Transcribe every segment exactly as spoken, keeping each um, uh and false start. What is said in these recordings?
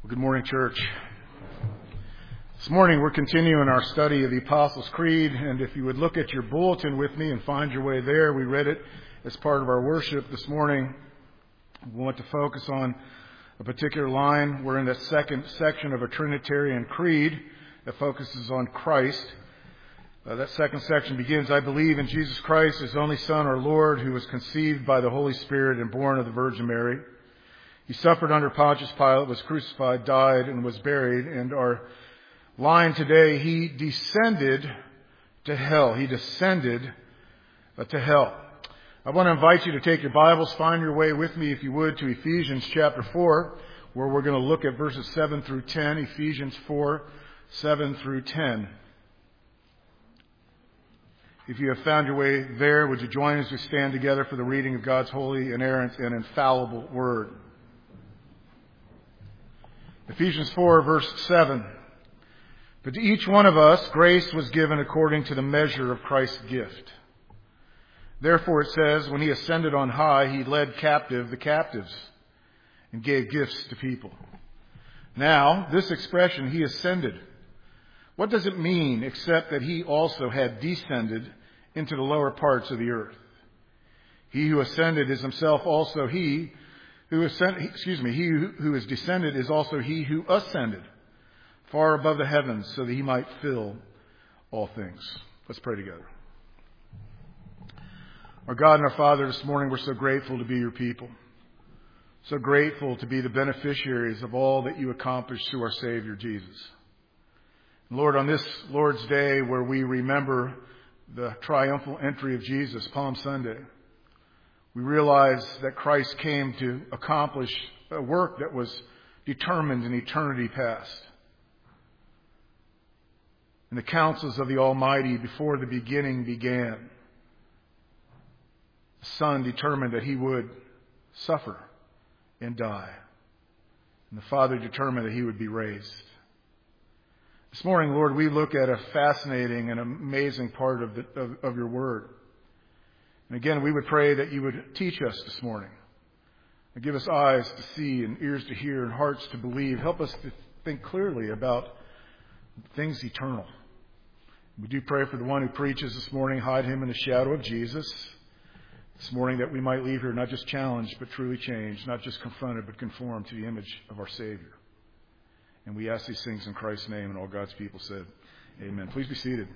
Well, good morning, church. This morning we're continuing our study of the Apostles' Creed, and if you would look at your bulletin with me and find your way there, we read it as part of our worship this morning. We want to focus on a particular line. We're in the second section of a Trinitarian creed that focuses on Christ. Uh, that second section begins, I believe in Jesus Christ, His only Son, our Lord, who was conceived by the Holy Spirit and born of the Virgin Mary. He suffered under Pontius Pilate, was crucified, died, and was buried. And our line today, He descended to hell. He descended to hell. I want to invite you to take your Bibles, find your way with me, if you would, to Ephesians chapter four, where we're going to look at verses seven through ten. Ephesians four, seven through ten. If you have found your way there, would you join as we stand together for the reading of God's holy, inerrant, and infallible Word? Ephesians four, verse seven. But to each one of us, grace was given according to the measure of Christ's gift. Therefore it says, when He ascended on high, He led captive the captives and gave gifts to people. Now, this expression, He ascended, what does it mean except that He also had descended into the lower parts of the earth? He who ascended is Himself also He who ascended, excuse me, He who is descended is also He who ascended far above the heavens so that He might fill all things. Let's pray together. Our God and our Father, this morning we're so grateful to be your people. So grateful to be the beneficiaries of all that you accomplished through our Savior, Jesus. Lord, on this Lord's Day where we remember the triumphal entry of Jesus, Palm Sunday, we realize that Christ came to accomplish a work that was determined in eternity past. In the counsels of the Almighty before the beginning began, the Son determined that He would suffer and die. And the Father determined that He would be raised. This morning, Lord, we look at a fascinating and amazing part of, the, of, of your Word. And again, we would pray that you would teach us this morning. And give us eyes to see and ears to hear and hearts to believe. Help us to think clearly about things eternal. We do pray for the one who preaches this morning. Hide him in the shadow of Jesus. This morning that we might leave here not just challenged, but truly changed. Not just confronted, but conformed to the image of our Savior. And we ask these things in Christ's name, and all God's people said, amen. Please be seated.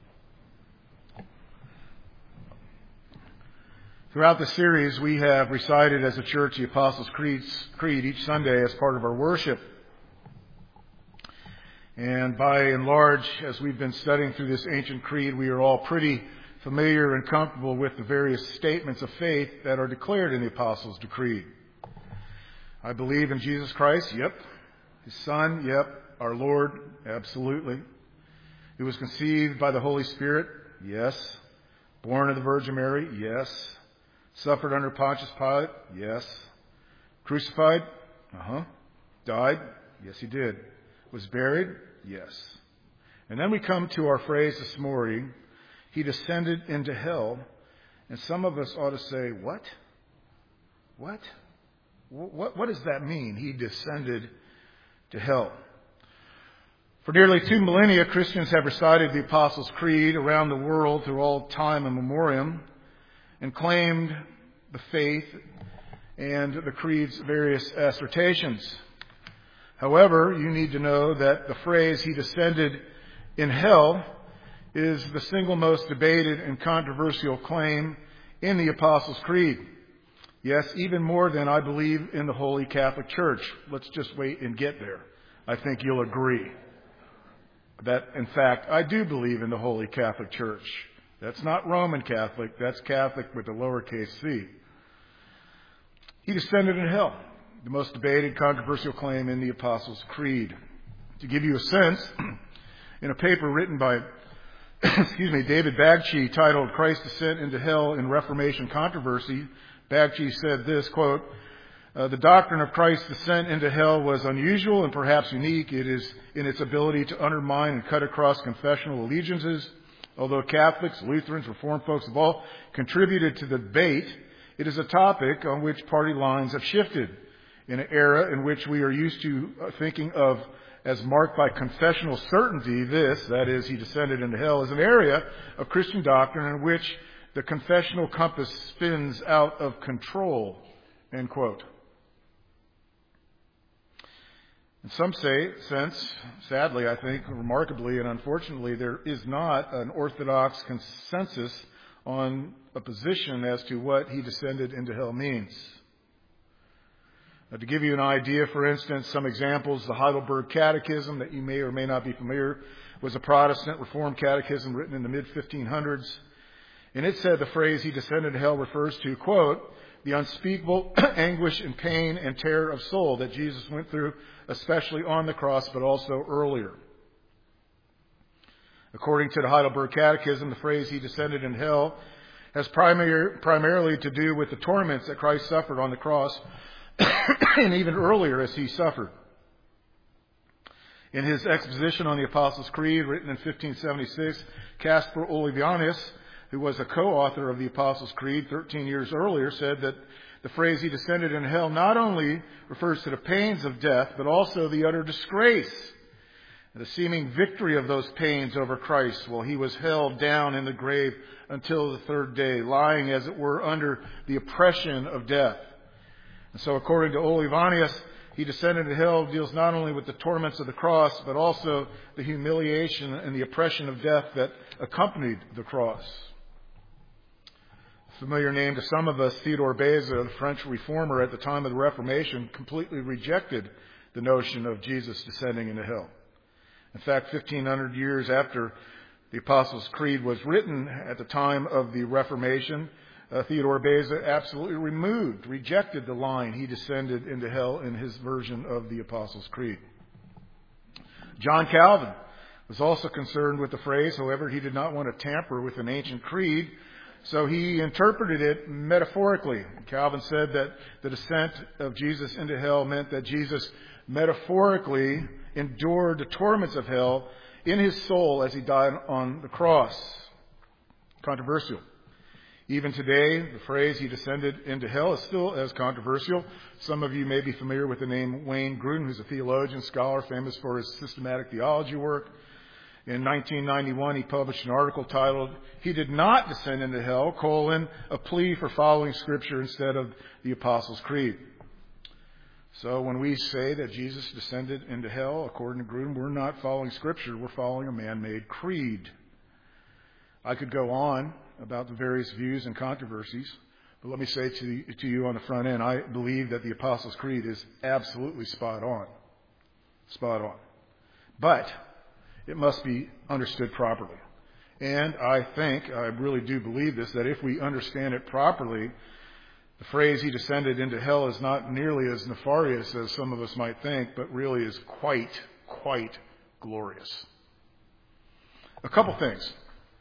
Throughout the series, we have recited as a church the Apostles' Creed each Sunday as part of our worship. And by and large, as we've been studying through this ancient creed, we are all pretty familiar and comfortable with the various statements of faith that are declared in the Apostles' Creed. I believe in Jesus Christ, yep. His Son, yep. Our Lord, absolutely. He was conceived by the Holy Spirit, yes. Born of the Virgin Mary, yes. Suffered under Pontius Pilate, yes. Crucified, uh-huh. Died, yes He did. Was buried, yes. And then we come to our phrase this morning, He descended into hell. And some of us ought to say, what? What? What, what does that mean? He descended to hell. For nearly two millennia, Christians have recited the Apostles' Creed around the world through all time and memoriam and claimed the faith and the creed's various assertions. However, you need to know that the phrase, He descended in hell, is the single most debated and controversial claim in the Apostles' Creed. Yes, even more than I believe in the Holy Catholic Church. Let's just wait and get there. I think you'll agree that, in fact, I do believe in the Holy Catholic Church. That's not Roman Catholic. That's Catholic with a lowercase c. He descended in hell, the most debated, controversial claim in the Apostles' Creed. To give you a sense, in a paper written by excuse me, David Bagchi titled Christ's Descent into Hell in Reformation Controversy, Bagchi said this, quote, uh, the doctrine of Christ's descent into hell was unusual and perhaps unique. It is in its ability to undermine and cut across confessional allegiances. Although Catholics, Lutherans, Reformed folks have all contributed to the debate, it is a topic on which party lines have shifted. In an era in which we are used to thinking of as marked by confessional certainty, this, that is, he descended into hell, is an area of Christian doctrine in which the confessional compass spins out of control, end quote. In some say, sense, sadly, I think, remarkably and unfortunately, there is not an orthodox consensus on a position as to what he descended into hell means. Now, to give you an idea, for instance, some examples, the Heidelberg Catechism, that you may or may not be familiar, was a Protestant Reformed catechism written in the mid fifteen hundreds. And it said the phrase, he descended into hell, refers to, quote, the unspeakable anguish and pain and terror of soul that Jesus went through, especially on the cross, but also earlier. According to the Heidelberg Catechism, the phrase, he descended into hell, has primary, primarily to do with the torments that Christ suffered on the cross, and even earlier as he suffered. In his exposition on the Apostles' Creed, written in fifteen seventy-six, Caspar Olevianus, who was a co-author of the Apostles' Creed thirteen years earlier, said that the phrase, he descended into hell, not only refers to the pains of death, but also the utter disgrace, the seeming victory of those pains over Christ while he was held down in the grave until the third day, lying, as it were, under the oppression of death. And so according to Olevianus, he descended into hell deals not only with the torments of the cross, but also the humiliation and the oppression of death that accompanied the cross. Familiar name to some of us, Theodore Beza, the French reformer at the time of the Reformation, completely rejected the notion of Jesus descending into hell. In fact, fifteen hundred years after the Apostles' Creed was written at the time of the Reformation, uh, Theodore Beza absolutely removed, rejected the line, he descended into hell, in his version of the Apostles' Creed. John Calvin was also concerned with the phrase. However, he did not want to tamper with an ancient creed, so he interpreted it metaphorically. Calvin said that the descent of Jesus into hell meant that Jesus metaphorically endured the torments of hell in his soul as he died on the cross. Controversial. Even today, the phrase, he descended into hell, is still as controversial. Some of you may be familiar with the name Wayne Grudem, who's a theologian, scholar, famous for his systematic theology work. In nineteen ninety-one, he published an article titled, He Did Not Descend into Hell, colon, a plea for following Scripture instead of the Apostles' Creed. So when we say that Jesus descended into hell, according to Grudem, we're not following Scripture, we're following a man-made creed. I could go on about the various views and controversies, but let me say to, to you on the front end, I believe that the Apostles' Creed is absolutely spot on. Spot on. But it must be understood properly. And I think, I really do believe this, that if we understand it properly, the phrase, he descended into hell, is not nearly as nefarious as some of us might think, but really is quite, quite glorious. A couple things.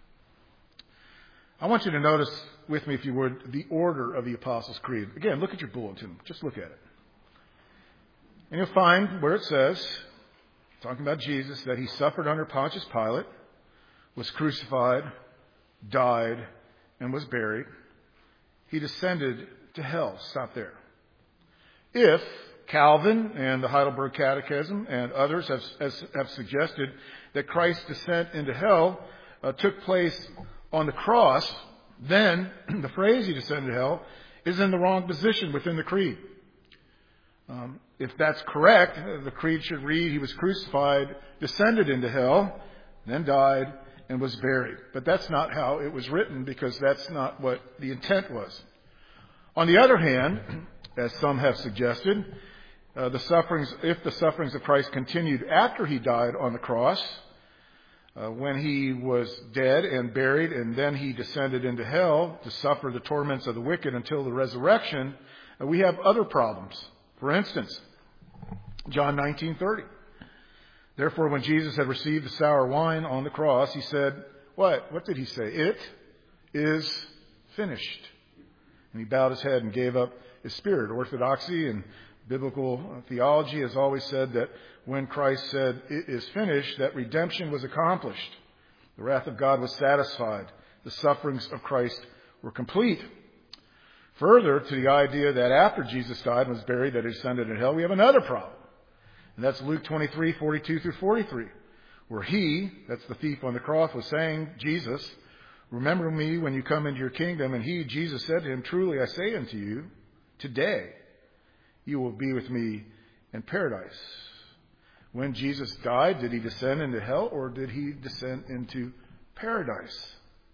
I want you to notice with me, if you would, the order of the Apostles' Creed. Again, look at your bulletin. Just look at it. And you'll find where it says, talking about Jesus, that he suffered under Pontius Pilate, was crucified, died, and was buried. He descended to hell. Stop there. If Calvin and the Heidelberg Catechism and others have, has, have suggested that Christ's descent into hell uh, took place on the cross, then the phrase, he descended to hell, is in the wrong position within the creed. Um, if that's correct, the creed should read, he was crucified, descended into hell, then died, and was buried. But that's not how it was written, because that's not what the intent was. On the other hand, as some have suggested, uh, the sufferings, if the sufferings of Christ continued after he died on the cross, uh, when he was dead and buried, and then he descended into hell to suffer the torments of the wicked until the resurrection, uh, we have other problems. For instance, John nineteen thirty. Therefore, when Jesus had received the sour wine on the cross, he said, what? What did he say? It is finished. And he bowed his head and gave up his spirit. Orthodoxy and biblical theology has always said that when Christ said, it is finished, that redemption was accomplished. The wrath of God was satisfied. The sufferings of Christ were complete. Further to the idea that after Jesus died and was buried that he descended into hell, we have another problem. And that's Luke twenty-three, forty-two through forty-three, where he, that's the thief on the cross, was saying, Jesus, remember me when you come into your kingdom. And he, Jesus, said to him, truly I say unto you, today you will be with me in paradise. When Jesus died, did he descend into hell or did he descend into paradise?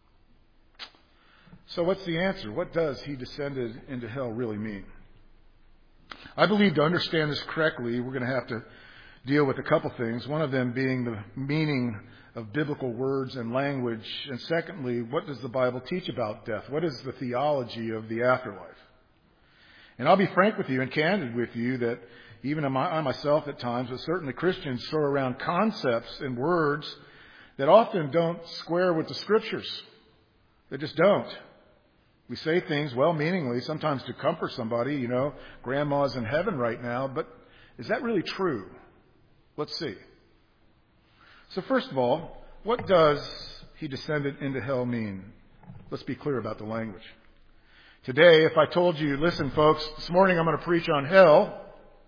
So what's the answer? What does he descended into hell really mean? I believe to understand this correctly, we're going to have to deal with a couple things. One of them being the meaning of biblical words and language. And secondly, what does the Bible teach about death? What is the theology of the afterlife? And I'll be frank with you and candid with you that even I myself at times, but certainly Christians, throw around concepts and words that often don't square with the Scriptures. They just don't. We say things well-meaningly, sometimes to comfort somebody, you know, grandma's in heaven right now, but is that really true? Let's see. So first of all, what does he descended into hell mean? Let's be clear about the language. Today, if I told you, listen folks, this morning I'm going to preach on hell,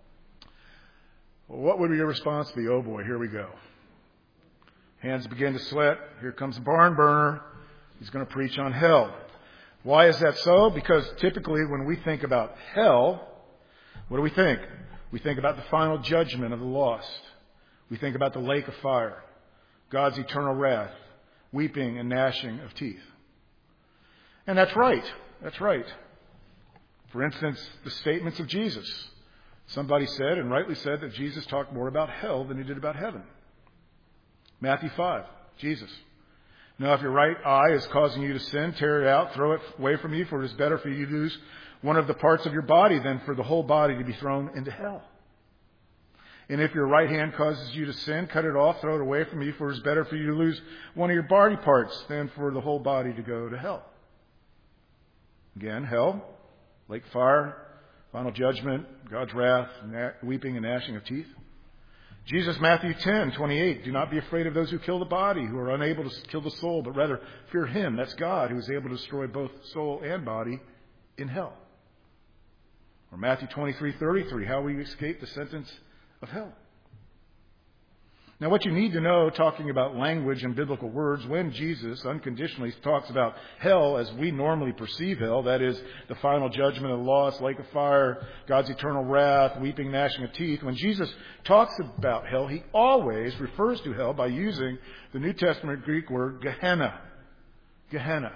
what would your response be? Oh boy, here we go. Hands begin to sweat. Here comes a barn burner. He's going to preach on hell. Why is that so? Because typically when we think about hell, what do we think? We think about the final judgment of the lost. We think about the lake of fire, God's eternal wrath, weeping and gnashing of teeth. And that's right. That's right. For instance, the statements of Jesus. Somebody said, and rightly said, that Jesus talked more about hell than he did about heaven. Matthew five, Jesus. Now, if your right eye is causing you to sin, tear it out, throw it away from you, for it is better for you to lose one of the parts of your body than for the whole body to be thrown into hell. And if your right hand causes you to sin, cut it off, throw it away from you, for it is better for you to lose one of your body parts than for the whole body to go to hell. Again, hell, lake fire, final judgment, God's wrath, weeping and gnashing of teeth. Jesus, Matthew ten, twenty-eight, do not be afraid of those who kill the body, who are unable to kill the soul, but rather fear him, that's God, who is able to destroy both soul and body in hell. Or Matthew twenty-three, thirty-three, how we escape the sentence of hell. Now, what you need to know, talking about language and biblical words, when Jesus unconditionally talks about hell as we normally perceive hell, that is, the final judgment of the lost, lake of fire, God's eternal wrath, weeping, gnashing of teeth, when Jesus talks about hell, he always refers to hell by using the New Testament Greek word Gehenna. Gehenna.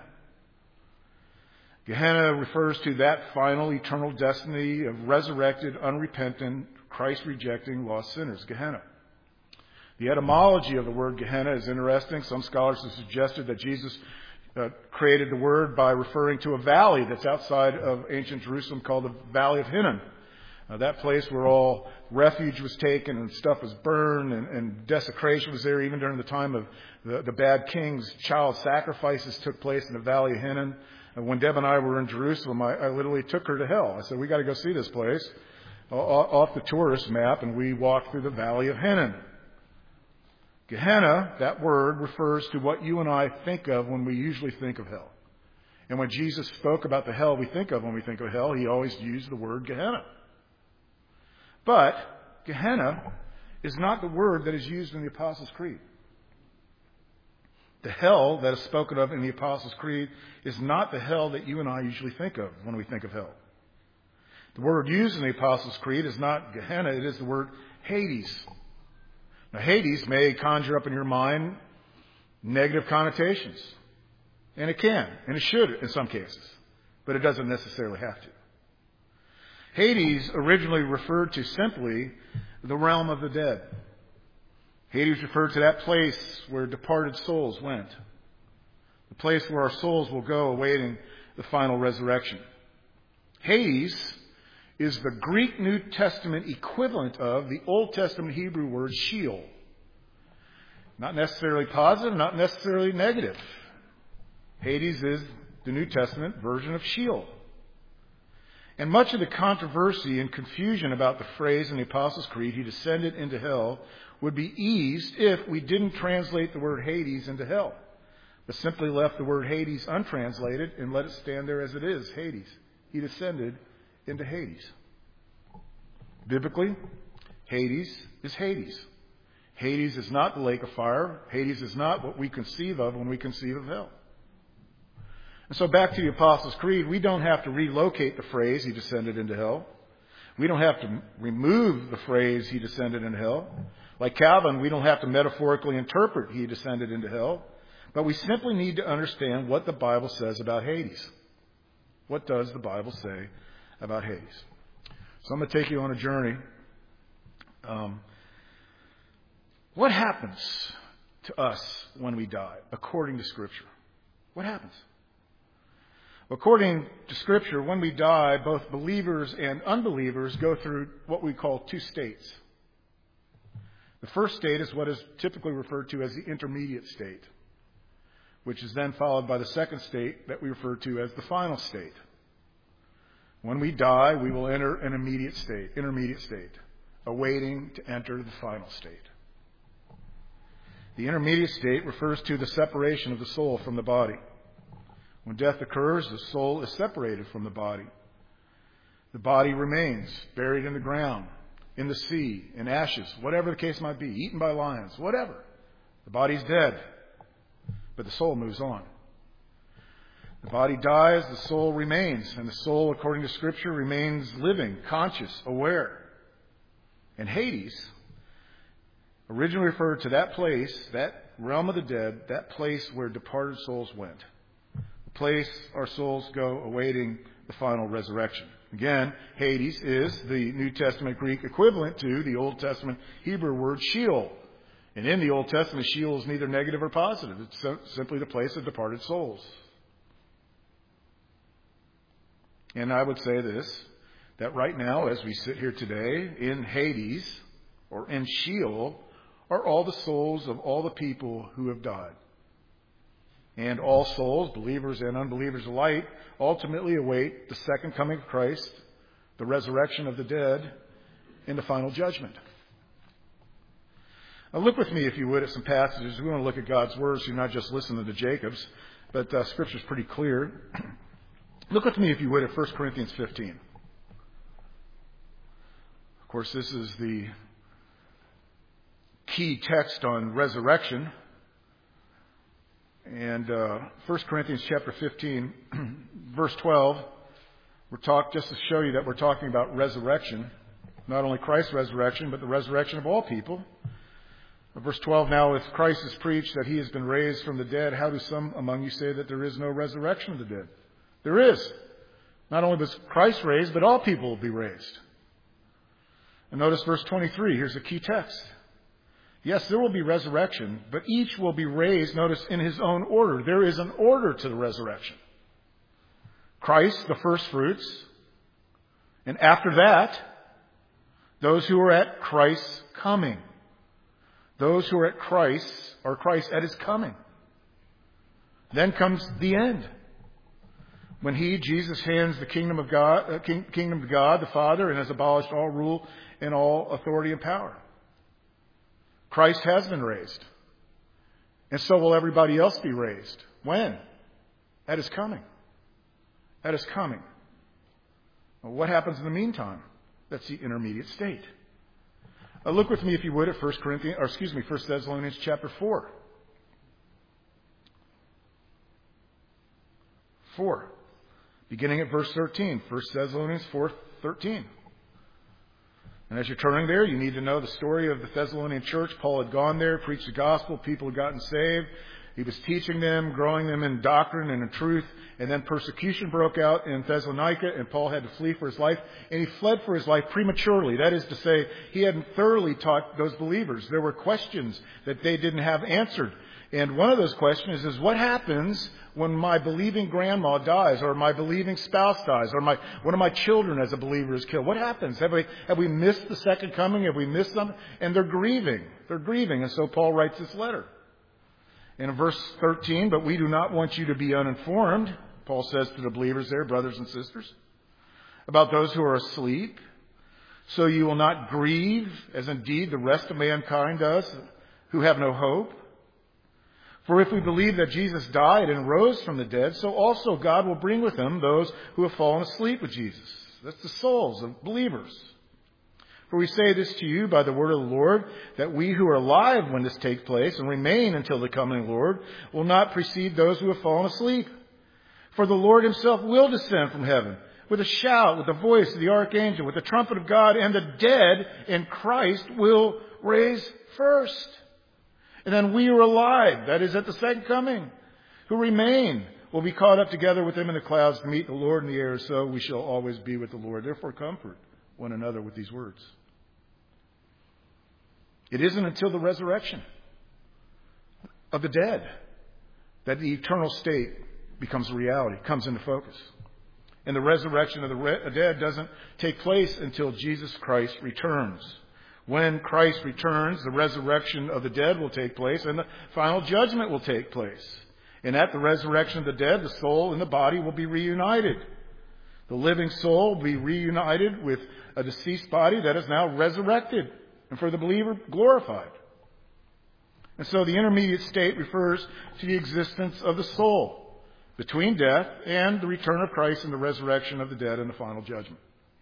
Gehenna refers to that final eternal destiny of resurrected, unrepentant, Christ-rejecting, lost sinners. Gehenna. The etymology of the word Gehenna is interesting. Some scholars have suggested that Jesus uh, created the word by referring to a valley that's outside of ancient Jerusalem called the Valley of Hinnom. Uh, that place where all refuge was taken and stuff was burned and, and desecration was there. Even during the time of the, the bad kings, child sacrifices took place in the Valley of Hinnom. And when Deb and I were in Jerusalem, I, I literally took her to hell. I said, we got to go see this place off the tourist map, and we walked through the Valley of Hinnom. Gehenna, that word, refers to what you and I think of when we usually think of hell. And when Jesus spoke about the hell we think of when we think of hell, he always used the word Gehenna. But Gehenna is not the word that is used in the Apostles' Creed. The hell that is spoken of in the Apostles' Creed is not the hell that you and I usually think of when we think of hell. The word used in the Apostles' Creed is not Gehenna, it is the word Hades. Now, Hades may conjure up in your mind negative connotations. And it can, and it should in some cases. But it doesn't necessarily have to. Hades originally referred to simply the realm of the dead. Hades referred to that place where departed souls went. The place where our souls will go awaiting the final resurrection. Hades is the Greek New Testament equivalent of the Old Testament Hebrew word Sheol. Not necessarily positive, not necessarily negative. Hades is the New Testament version of Sheol. And much of the controversy and confusion about the phrase in the Apostles' Creed, he descended into hell, would be eased if we didn't translate the word Hades into hell, but simply left the word Hades untranslated and let it stand there as it is, Hades, he descended into Hades. Biblically, Hades is Hades. Hades is not the lake of fire. Hades is not what we conceive of when we conceive of hell. And so back to the Apostles' Creed, we don't have to relocate the phrase, he descended into hell. We don't have to remove the phrase, he descended into hell. Like Calvin, we don't have to metaphorically interpret, he descended into hell. But we simply need to understand what the Bible says about Hades. What does the Bible say about Hades? So I'm going to take you on a journey. Um, what happens to us when we die, according to Scripture? What happens? According to Scripture, when we die, both believers and unbelievers go through what we call two states. The first state is what is typically referred to as the intermediate state, which is then followed by the second state that we refer to as the final state. When we die, we will enter an immediate state, intermediate state, awaiting to enter the final state. The intermediate state refers to the separation of the soul from the body. When death occurs, the soul is separated from the body. The body remains buried in the ground, in the sea, in ashes, whatever the case might be, eaten by lions, whatever. The body's dead, but the soul moves on. The body dies, the soul remains, and the soul, according to Scripture, remains living, conscious, aware. And Hades originally referred to that place, that realm of the dead, that place where departed souls went. The place our souls go awaiting the final resurrection. Again, Hades is the New Testament Greek equivalent to the Old Testament Hebrew word Sheol. And in the Old Testament, Sheol is neither negative or positive. It's simply the place of departed souls. And I would say this, that right now, as we sit here today, in Hades, or in Sheol, are all the souls of all the people who have died. And all souls, believers and unbelievers alike, ultimately await the second coming of Christ, the resurrection of the dead, and the final judgment. Now look with me, if you would, at some passages. We want to look at God's Word, so you're not just listening to Jacob's, but uh, Scripture's pretty clear. Look with me, if you would, at First Corinthians fifteen. Of course, this is the key text on resurrection. And uh, First Corinthians chapter fifteen, verse twelve, we're talk just to show you that we're talking about resurrection. Not only Christ's resurrection, but the resurrection of all people. Verse twelve, now if Christ is preached that he has been raised from the dead, how do some among you say that there is no resurrection of the dead? There is. Not only was Christ raised, but all people will be raised. And notice verse twenty-three. Here's a key text. Yes, there will be resurrection, but each will be raised, notice, in his own order. There is an order to the resurrection. Christ, the first fruits. And after that, those who are at Christ's coming. Those who are at Christ, or Christ at his coming. Then comes the end. When he, Jesus, hands the kingdom of God, uh, king, kingdom to God, the Father, and has abolished all rule and all authority and power. Christ has been raised. And so will everybody else be raised. When? At his coming. At his coming. Well, what happens in the meantime? That's the intermediate state. Uh, look with me, if you would, at First Corinthians, or excuse me, First Thessalonians chapter four. Four. Beginning at verse thirteen. First Thessalonians four thirteen. And as you're turning there, you need to know the story of the Thessalonian church. Paul had gone there, preached the gospel, people had gotten saved. He was teaching them, growing them in doctrine and in truth. And then persecution broke out in Thessalonica, and Paul had to flee for his life. And he fled for his life prematurely. That is to say, he hadn't thoroughly taught those believers. There were questions that they didn't have answered. And one of those questions is, what happens when my believing grandma dies, or my believing spouse dies, or my one of my children as a believer is killed? What happens? Have we, have we missed the second coming? Have we missed them? And they're grieving. They're grieving. And so Paul writes this letter. And in verse thirteen, but we do not want you to be uninformed, Paul says to the believers there, brothers and sisters, about those who are asleep, so you will not grieve, as indeed the rest of mankind does, who have no hope. For if we believe that Jesus died and rose from the dead, so also God will bring with him those who have fallen asleep with Jesus. That's the souls of believers. For we say this to you by the word of the Lord, that we who are alive when this takes place and remain until the coming of the Lord will not precede those who have fallen asleep. For the Lord himself will descend from heaven with a shout, with the voice of the archangel, with the trumpet of God, and the dead in Christ will raise first. And then we who are alive, that is at the second coming, who remain, will be caught up together with him in the clouds to meet the Lord in the air, so we shall always be with the Lord. Therefore comfort one another with these words. It isn't until the resurrection of the dead that the eternal state becomes a reality, comes into focus. And the resurrection of the re- dead doesn't take place until Jesus Christ returns. When Christ returns, the resurrection of the dead will take place and the final judgment will take place. And at the resurrection of the dead, the soul and the body will be reunited. The living soul will be reunited with a deceased body that is now resurrected, and for the believer, glorified. And so the intermediate state refers to the existence of the soul between death and the return of Christ and the resurrection of the dead and the final judgment.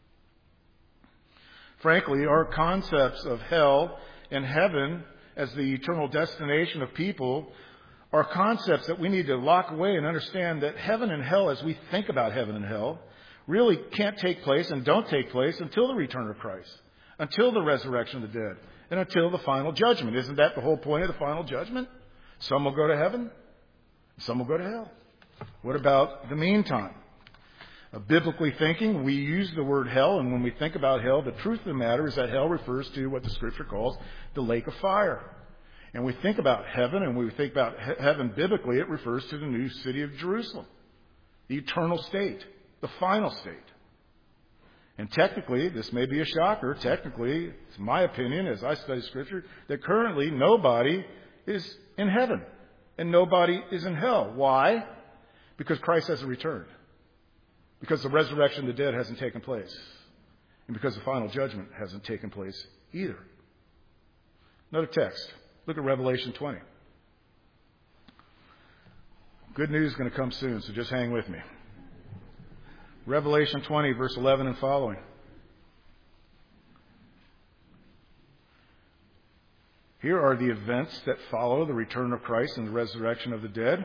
Frankly, our concepts of hell and heaven as the eternal destination of people are concepts that we need to lock away and understand that heaven and hell, as we think about heaven and hell, really can't take place and don't take place until the return of Christ, until the resurrection of the dead, and until the final judgment. Isn't that the whole point of the final judgment? Some will go to heaven, some will go to hell. What about the meantime? Uh, biblically thinking, we use the word hell, and when we think about hell, the truth of the matter is that hell refers to what the Scripture calls the lake of fire. And we think about heaven, and when we think about he- heaven biblically, it refers to the new city of Jerusalem, the eternal state, the final state. And technically, this may be a shocker, technically, it's my opinion as I study Scripture, that currently nobody is in heaven and nobody is in hell. Why? Because Christ hasn't returned. Because the resurrection of the dead hasn't taken place. And because the final judgment hasn't taken place either. Another text. Look at Revelation twenty. Good news is going to come soon, so just hang with me. Revelation twenty, verse eleven and following. Here are the events that follow the return of Christ and the resurrection of the dead.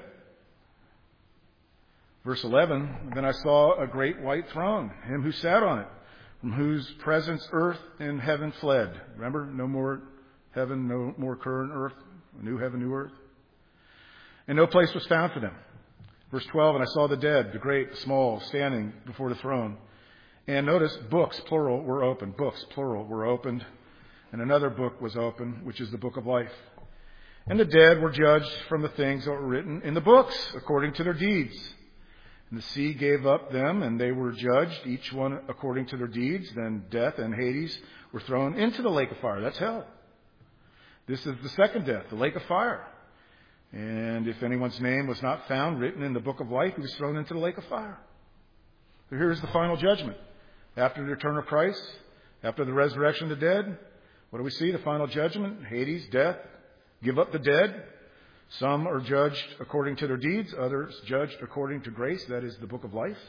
Verse eleven, then I saw a great white throne, him who sat on it, from whose presence earth and heaven fled. Remember, no more heaven, no more current earth, new heaven, new earth. And no place was found for them. Verse twelve, and I saw the dead, the great, the small, standing before the throne. And notice, books, plural, were opened. Books, plural, were opened. And another book was opened, which is the book of life. And the dead were judged from the things that were written in the books, according to their deeds. And the sea gave up them, and they were judged, each one according to their deeds. Then death and Hades were thrown into the lake of fire. That's hell. This is the second death, the lake of fire. And if anyone's name was not found written in the book of life, he was thrown into the lake of fire. So here's the final judgment. After the return of Christ, after the resurrection of the dead, what do we see? The final judgment, Hades, death, give up the dead. Some are judged according to their deeds, others judged according to grace, that is the book of life.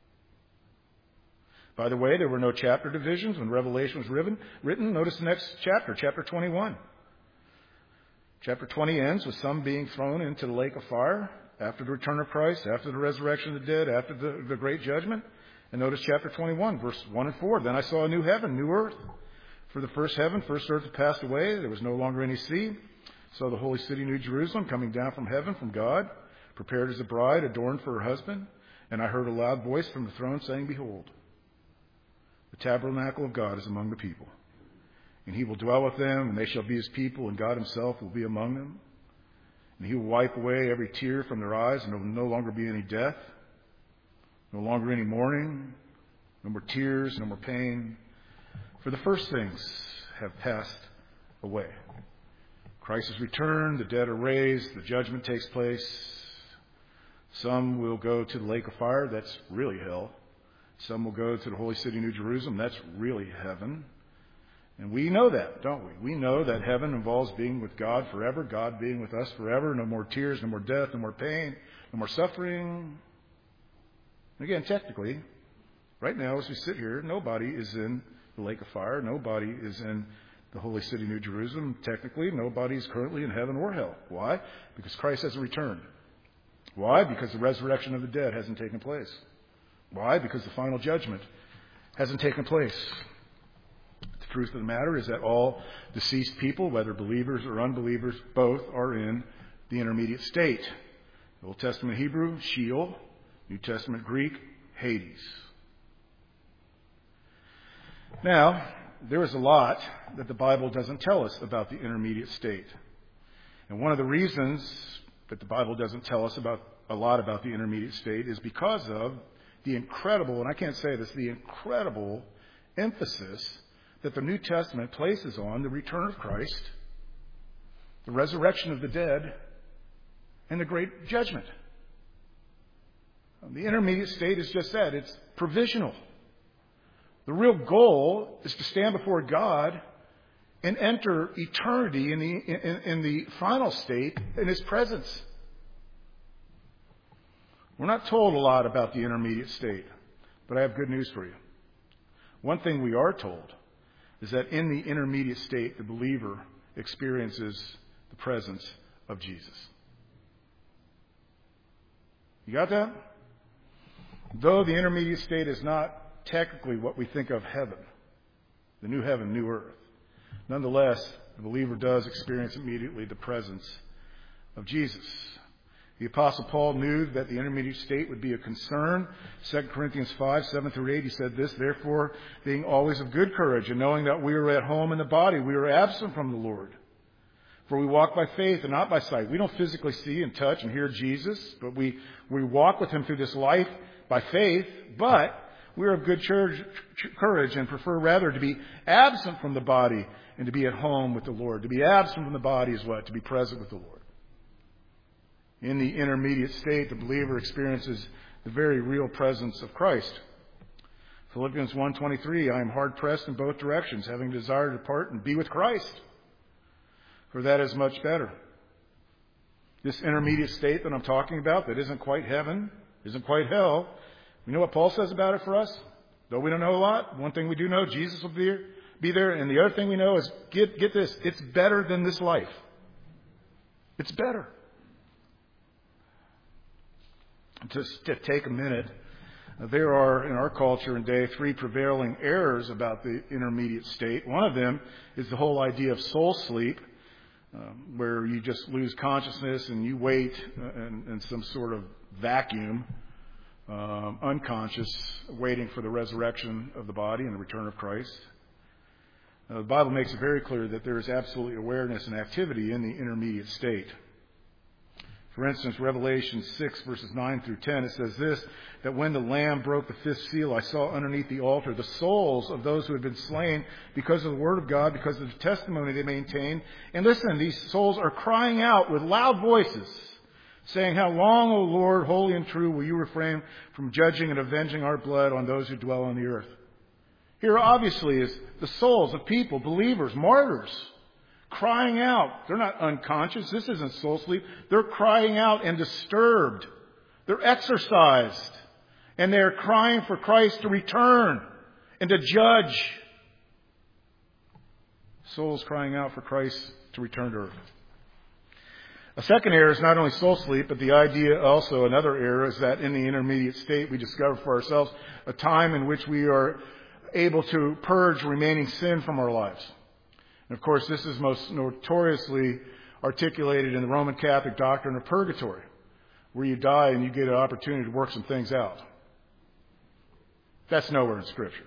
By the way, there were no chapter divisions when Revelation was written. written. Notice the next chapter, chapter twenty-one. Chapter twenty ends with some being thrown into the lake of fire after the return of Christ, after the resurrection of the dead, after the, the great judgment. And notice chapter twenty-one, verse one and four. Then I saw a new heaven, new earth. For the first heaven, first earth had passed away. There was no longer any sea. So the holy city, New Jerusalem, coming down from heaven, from God, prepared as a bride, adorned for her husband. And I heard a loud voice from the throne saying, behold, the tabernacle of God is among the people. And he will dwell with them, and they shall be his people, and God himself will be among them. And he will wipe away every tear from their eyes, and there will no longer be any death, no longer any mourning, no more tears, no more pain. For the first things have passed away. Christ has returned, the dead are raised, the judgment takes place. Some will go to the lake of fire, that's really hell. Some will go to the holy city, New Jerusalem, that's really heaven. And we know that, don't we? We know that heaven involves being with God forever, God being with us forever, no more tears, no more death, no more pain, no more suffering. Again, technically, right now as we sit here, nobody is in the lake of fire. Nobody is in the holy city, New Jerusalem. Technically, nobody is currently in heaven or hell. Why? Because Christ hasn't returned. Why? Because the resurrection of the dead hasn't taken place. Why? Because the final judgment hasn't taken place. The truth of the matter is that all deceased people, whether believers or unbelievers, both are in the intermediate state. Old Testament Hebrew, Sheol. New Testament Greek, Hades. Now, there is a lot that the Bible doesn't tell us about the intermediate state. And one of the reasons that the Bible doesn't tell us about a lot about the intermediate state is because of the incredible, and I can't say this, the incredible emphasis that the New Testament places on the return of Christ, the resurrection of the dead, and the great judgment. The intermediate state is just that. It's provisional. The real goal is to stand before God and enter eternity in the, in, in the final state in His presence. We're not told a lot about the intermediate state, but I have good news for you. One thing we are told is that in the intermediate state, the believer experiences the presence of Jesus. You got that? Though the intermediate state is not technically what we think of heaven, the new heaven, new earth, nonetheless, the believer does experience immediately the presence of Jesus. The Apostle Paul knew that the intermediate state would be a concern. Second Corinthians five, seven through eight, he said this, therefore, being always of good courage, and knowing that we are at home in the body, we are absent from the Lord. For we walk by faith and not by sight. We don't physically see and touch and hear Jesus, but we, we walk with Him through this life by faith, but we are of good courage and prefer rather to be absent from the body and to be at home with the Lord. To be absent from the body is what? To be present with the Lord. In the intermediate state, the believer experiences the very real presence of Christ. Philippians one twenty-three, I am hard pressed in both directions, having a desire to depart and be with Christ, for that is much better. This intermediate state that I'm talking about, that isn't quite heaven, isn't quite hell, you know what Paul says about it for us? Though we don't know a lot, one thing we do know, Jesus will be there, be there. And the other thing we know is, get, get this, it's better than this life. It's better. Just to take a minute, there are, in our culture and day, three prevailing errors about the intermediate state. One of them is the whole idea of soul sleep, um, where you just lose consciousness and you wait in, in some sort of vacuum, um, unconscious, waiting for the resurrection of the body and the return of Christ. Uh, the Bible makes it very clear that there is absolutely awareness and activity in the intermediate state. For instance, Revelation six, verses nine through ten, it says this, that when the Lamb broke the fifth seal, I saw underneath the altar the souls of those who had been slain because of the word of God, because of the testimony they maintained. And listen, these souls are crying out with loud voices, saying, how long, O Lord, holy and true, will you refrain from judging and avenging our blood on those who dwell on the earth? Here obviously is the souls of people, believers, martyrs, crying out. They're not unconscious. This isn't soul sleep. They're crying out and disturbed. They're exercised. And they're crying for Christ to return and to judge. Souls crying out for Christ to return to earth. A second error is not only soul sleep, but the idea also, another error, is that in the intermediate state we discover for ourselves a time in which we are able to purge remaining sin from our lives. And of course, this is most notoriously articulated in the Roman Catholic doctrine of purgatory, where you die and you get an opportunity to work some things out. That's nowhere in Scripture.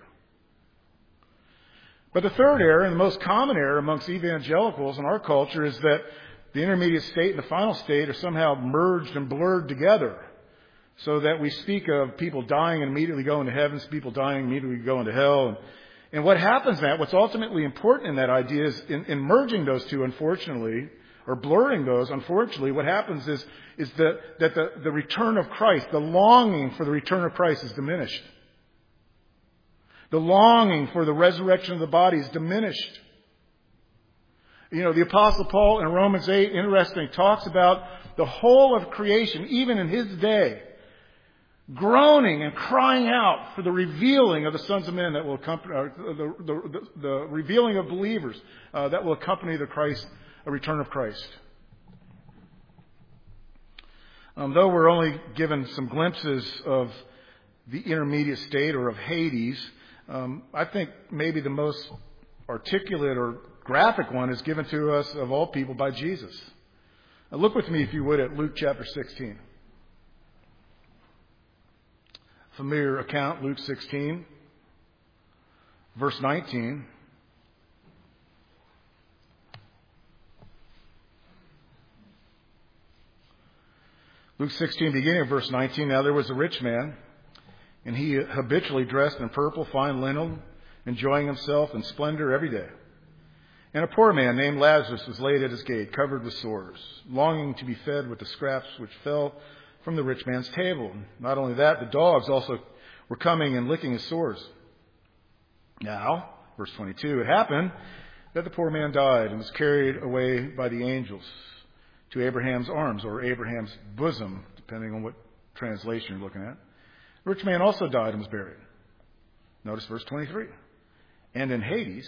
But the third error, and the most common error amongst evangelicals in our culture, is that the intermediate state and the final state are somehow merged and blurred together, so that we speak of people dying and immediately going to heaven, people dying and immediately going to hell. And, and what happens that, what's ultimately important in that idea is in, in merging those two, unfortunately, or blurring those, unfortunately, what happens is, is that, that the, the return of Christ, the longing for the return of Christ is diminished. The longing for the resurrection of the body is diminished. You know, the Apostle Paul in Romans eight, interesting, talks about the whole of creation, even in his day, groaning and crying out for the revealing of the sons of men that will accompany, uh, the, the, the, the revealing of believers uh, that will accompany the Christ, a return of Christ. Um, though we're only given some glimpses of the intermediate state or of Hades, um, I think maybe the most articulate or graphic one is given to us of all people by Jesus. Now look with me, if you would, at Luke chapter sixteen. Familiar account, Luke sixteen, verse nineteen. Luke sixteen, beginning of verse nineteen. Now there was a rich man, and he habitually dressed in purple, fine linen, enjoying himself in splendor every day. And a poor man named Lazarus was laid at his gate, covered with sores, longing to be fed with the scraps which fell from the rich man's table. Not only that, the dogs also were coming and licking his sores. Now, verse twenty-two, it happened that the poor man died and was carried away by the angels to Abraham's arms, or Abraham's bosom, depending on what translation you're looking at. The rich man also died and was buried. Notice verse twenty-three. And in Hades,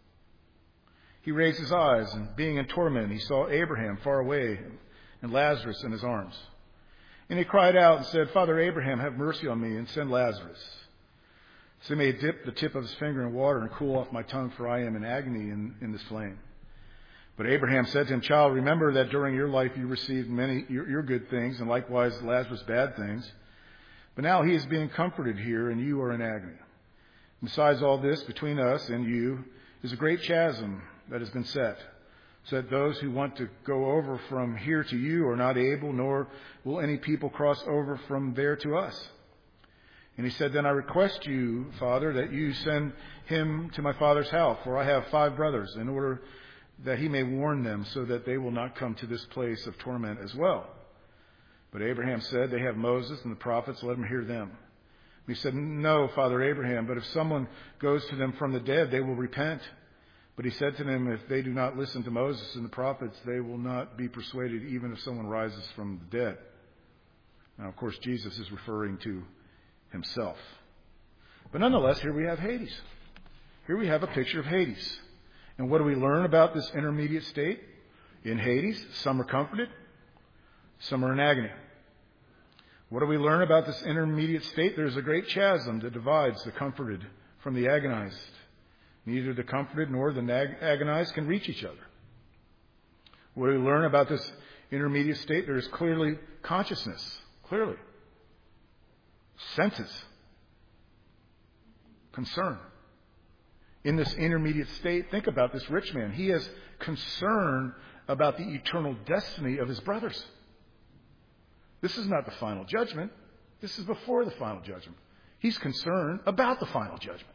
he raised his eyes, and being in torment, he saw Abraham far away and Lazarus in his arms. And he cried out and said, Father Abraham, have mercy on me and send Lazarus, so he may dip the tip of his finger in water and cool off my tongue, for I am in agony in, in this flame. But Abraham said to him, Child, remember that during your life you received many your, your good things, and likewise Lazarus bad things. But now he is being comforted here, and you are in agony. Besides all this, between us and you is a great chasm that has been set, so that those who want to go over from here to you are not able, nor will any people cross over from there to us. And he said, Then I request you, Father, that you send him to my father's house, for I have five brothers, in order that he may warn them, so that they will not come to this place of torment as well. But Abraham said, They have Moses and the prophets, let them hear them. And he said, No, Father Abraham, but if someone goes to them from the dead, they will repent. But he said to them, If they do not listen to Moses and the prophets, they will not be persuaded, even if someone rises from the dead. Now, of course, Jesus is referring to himself. But nonetheless, here we have Hades. Here we have a picture of Hades. And what do we learn about this intermediate state? In Hades, some are comforted, some are in agony. What do we learn about this intermediate state? There's a great chasm that divides the comforted from the agonized. Neither the comforted nor the ag- agonized can reach each other. What do we learn about this intermediate state? There is clearly consciousness, clearly. Senses. Concern. In this intermediate state, think about this rich man. He has concern about the eternal destiny of his brothers. This is not the final judgment. This is before the final judgment. He's concerned about the final judgment.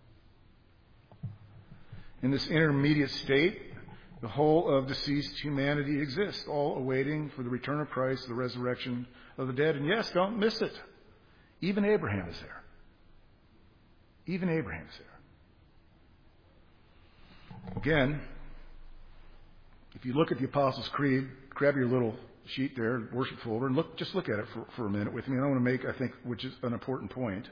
In this intermediate state, the whole of deceased humanity exists, all awaiting for the return of Christ, the resurrection of the dead. And yes, don't miss it. Even Abraham is there. Even Abraham is there. Again, if you look at the Apostles' Creed, grab your little sheet there, worship folder, and look, just look at it for, for a minute with me. And I want to make, I think, which is an important point,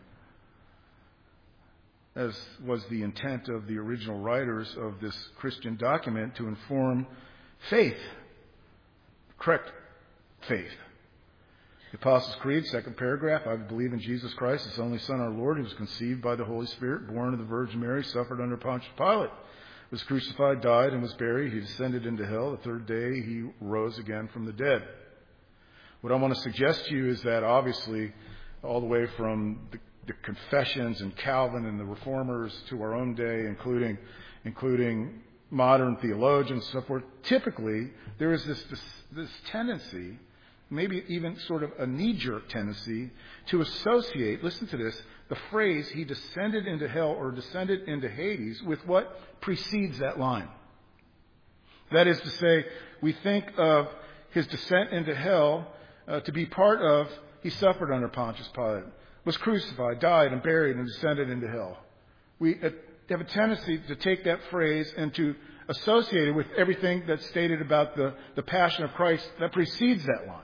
as was the intent of the original writers of this Christian document, to inform faith, correct faith. The Apostles' Creed, second paragraph, I believe in Jesus Christ, His only Son, our Lord, who was conceived by the Holy Spirit, born of the Virgin Mary, suffered under Pontius Pilate, was crucified, died, and was buried. He descended into hell. The third day he rose again from the dead. What I want to suggest to you is that obviously all the way from the the confessions and Calvin and the reformers to our own day, including including modern theologians and so forth, typically there is this, this this tendency, maybe even sort of a knee-jerk tendency, to associate, listen to this, the phrase he descended into hell or descended into Hades with what precedes that line. That is to say, we think of his descent into hell uh, to be part of he suffered under Pontius Pilate, was crucified, died, and buried, and descended into hell. we have a tendency to take that phrase and to associate it with everything that's stated about the, the passion of Christ that precedes that line.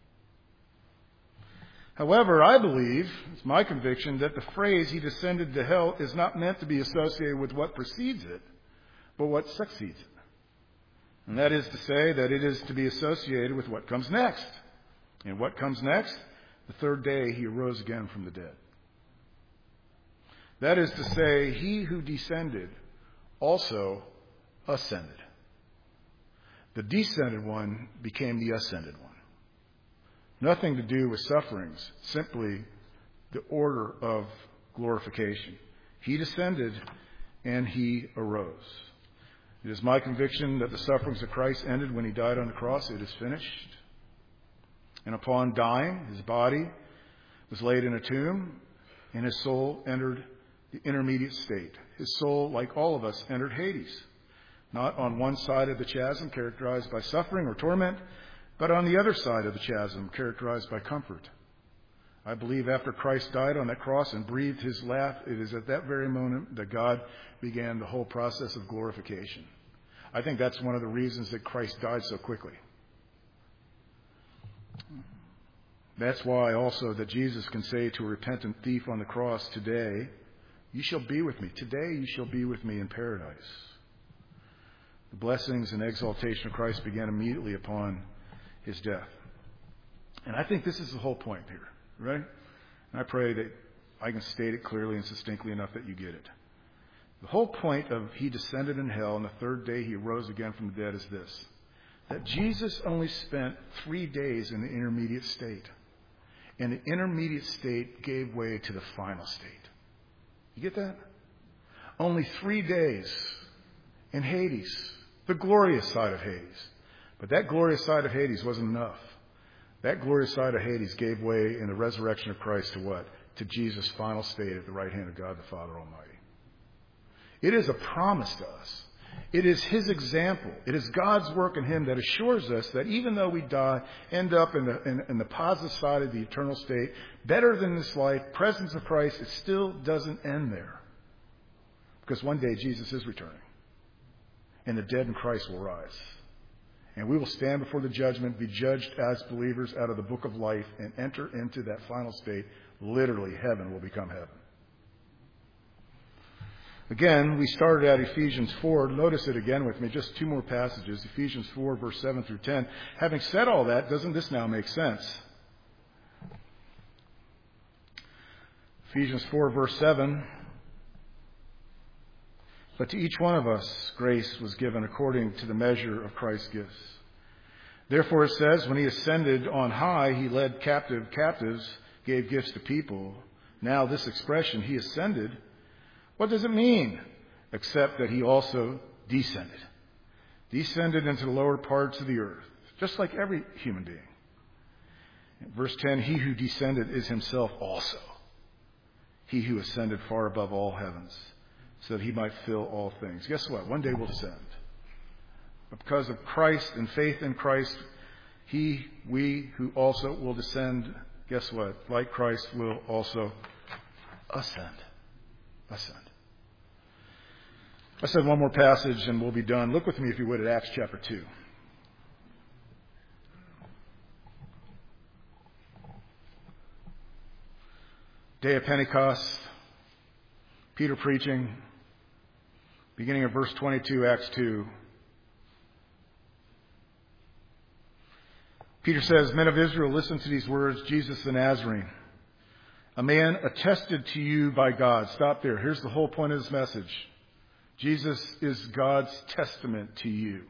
However, I believe, it's my conviction, that the phrase he descended to hell is not meant to be associated with what precedes it, but what succeeds it. And that is to say that it is to be associated with what comes next. And what comes next? The third day he arose again from the dead. That is to say, he who descended also ascended. The descended one became the ascended one. Nothing to do with sufferings, simply the order of glorification. He descended and he arose. It is my conviction that the sufferings of Christ ended when he died on the cross. It is finished. And upon dying, his body was laid in a tomb and his soul entered the intermediate state. His soul, like all of us, entered Hades. Not on one side of the chasm characterized by suffering or torment, but on the other side of the chasm, characterized by comfort. I believe after Christ died on that cross and breathed his last, it is at that very moment that God began the whole process of glorification. I think that's one of the reasons that Christ died so quickly. That's why also that Jesus can say to a repentant thief on the cross, today you shall be with me. Today you shall be with me in paradise. The blessings and exaltation of Christ began immediately upon his death. And I think this is the whole point here, right? And I pray that I can state it clearly and succinctly enough that you get it. The whole point of he descended in hell and the third day he rose again from the dead is this: that Jesus only spent three days in the intermediate state. And the intermediate state gave way to the final state. You get that? Only three days in Hades, the glorious side of Hades. But that glorious side of Hades wasn't enough. That glorious side of Hades gave way in the resurrection of Christ to what? To Jesus' final state at the right hand of God the Father Almighty. It is a promise to us. It is his example. It is God's work in him that assures us that even though we die, end up in the, in, in the positive side of the eternal state, better than this life, presence of Christ, it still doesn't end there. Because one day Jesus is returning. And the dead in Christ will rise. And we will stand before the judgment, be judged as believers out of the book of life, and enter into that final state. Literally, heaven will become heaven. Again, we started at Ephesians four. Notice it again with me. Just two more passages. Ephesians four, verse seven through ten. Having said all that, doesn't this now make sense? Ephesians four, verse seven. But to each one of us, grace was given according to the measure of Christ's gifts. Therefore it says, when he ascended on high, he led captive captives, gave gifts to people. Now this expression, he ascended, what does it mean? Except that he also descended. Descended into the lower parts of the earth, just like every human being. In verse ten, he who descended is himself also. He who ascended far above all heavens, so that he might fill all things. Guess what? One day we'll descend. But because of Christ and faith in Christ, he, we who also will descend, guess what? Like Christ will also ascend. Ascend. I said one more passage and we'll be done. Look with me, if you would, at Acts chapter two. Day of Pentecost. Peter preaching. Beginning of verse twenty-two, Acts two. Peter says, men of Israel, listen to these words. Jesus the Nazarene, a man attested to you by God. Stop there. Here's the whole point of this message. Jesus is God's testament to you.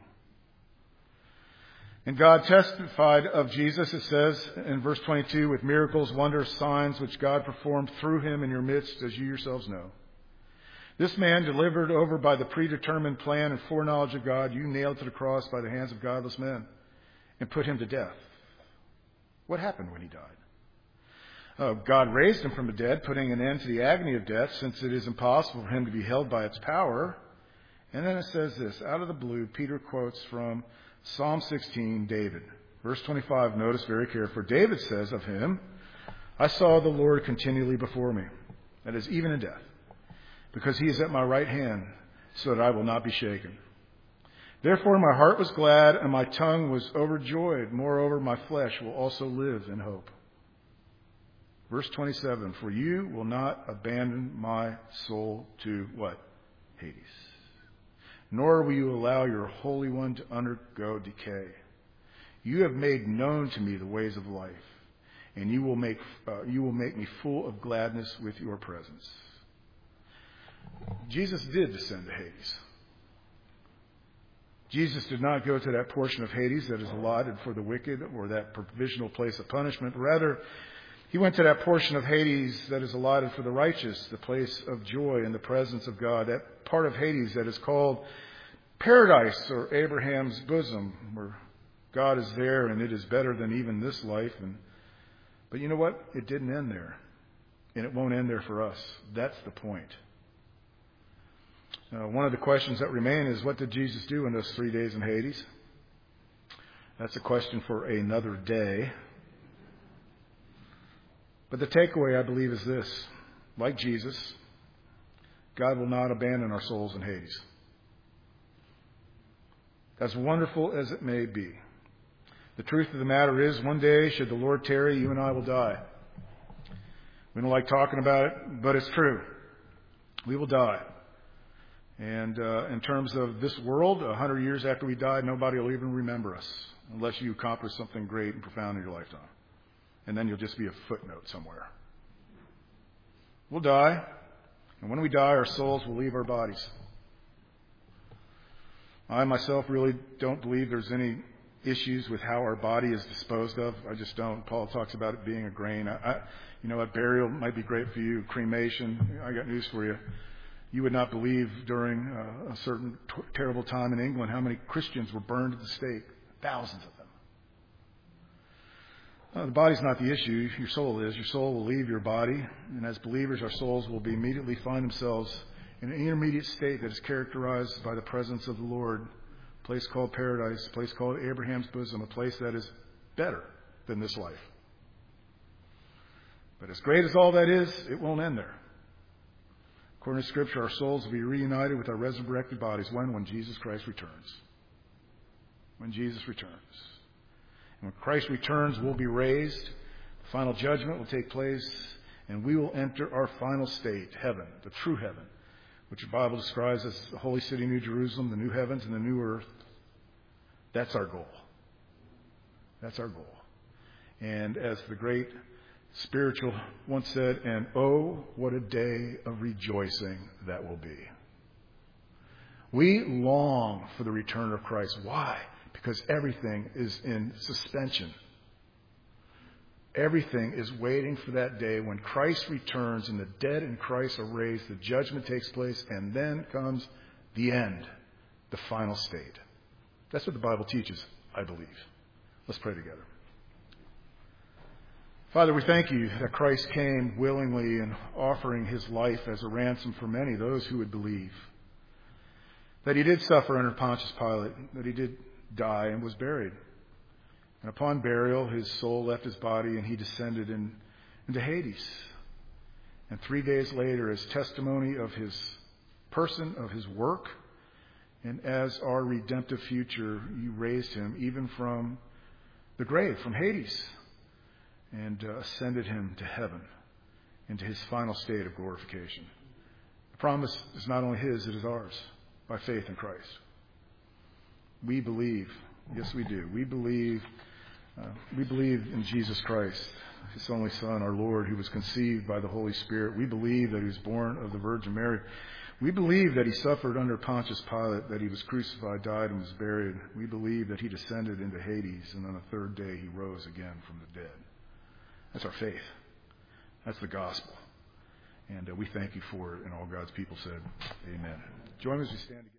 And God testified of Jesus, it says in verse twenty-two, with miracles, wonders, signs, which God performed through him in your midst, as you yourselves know. This man, delivered over by the predetermined plan and foreknowledge of God, you nailed to the cross by the hands of godless men and put him to death. What happened when he died? Uh, God raised him from the dead, putting an end to the agony of death, since it is impossible for him to be held by its power. And then it says this, out of the blue, Peter quotes from Psalm sixteen, David. Verse twenty-five, notice very carefully. For David says of him, I saw the Lord continually before me, that is, even in death. because he is at my right hand, so that I will not be shaken. Therefore my heart was glad, and my tongue was overjoyed. Moreover, my flesh will also live in hope. Verse twenty-seven, for you will not abandon my soul to what? Hades. Nor will you allow your Holy One to undergo decay. You have made known to me the ways of life, and you will make uh, you will make me full of gladness with your presence. Jesus did descend to Hades. Jesus did not go to that portion of Hades that is allotted for the wicked, or that provisional place of punishment. Rather, he went to that portion of Hades that is allotted for the righteous, the place of joy in the presence of God, that part of Hades that is called paradise, or Abraham's bosom, where God is there and it is better than even this life. And but you know what? It didn't end there. And it won't end there for us. That's the point. Uh, one of the questions that remain is, what did Jesus do in those three days in Hades? That's a question for another day. But the takeaway, I believe, is this. Like Jesus, God will not abandon our souls in Hades. As wonderful as it may be. The truth of the matter is, one day, should the Lord tarry, you and I will die. We don't like talking about it, but it's true. We will die. And uh, in terms of this world, a hundred years after we die, nobody will even remember us unless you accomplish something great and profound in your lifetime. And then you'll just be a footnote somewhere. We'll die. And when we die, our souls will leave our bodies. I myself really don't believe there's any issues with how our body is disposed of. I just don't. Paul talks about it being a grain. I, I, you know, a burial might be great for you. Cremation, I got news for you. You would not believe during uh, a certain t- terrible time in England how many Christians were burned at the stake. Thousands of them. Uh, the body's not the issue. Your soul is. Your soul will leave your body. And as believers, our souls will be immediately find themselves in an intermediate state that is characterized by the presence of the Lord. A place called paradise, a place called Abraham's bosom, a place that is better than this life. But as great as all that is, it won't end there. According to Scripture, our souls will be reunited with our resurrected bodies. When? When Jesus Christ returns. When Jesus returns. And when Christ returns, we'll be raised. The final judgment will take place. And we will enter our final state, heaven, the true heaven, which the Bible describes as the holy city, New Jerusalem, the new heavens and the new earth. That's our goal. That's our goal. And as the great spiritual once said, and oh, what a day of rejoicing that will be. We long for the return of Christ. Why? Because everything is in suspension. Everything is waiting for that day when Christ returns and the dead in Christ are raised, the judgment takes place, and then comes the end, the final state. That's what the Bible teaches, I believe. Let's pray together. Father, we thank you that Christ came willingly and offering his life as a ransom for many, those who would believe. That he did suffer under Pontius Pilate, that he did die and was buried. And upon burial, his soul left his body and he descended in, into Hades. And three days later, as testimony of his person, of his work, and as our redemptive future, you raised him even from the grave, from Hades, and uh, ascended him to heaven, into his final state of glorification. The promise is not only his, it is ours, by faith in Christ. We believe, yes we do, we believe, uh, we believe in Jesus Christ, his only Son, our Lord, who was conceived by the Holy Spirit. We believe that he was born of the Virgin Mary. We believe that he suffered under Pontius Pilate, that he was crucified, died, and was buried. We believe that he descended into Hades, and on the third day he rose again from the dead. That's our faith. That's the gospel. And uh, we thank you for it. And all God's people said, amen. Join us as we stand together.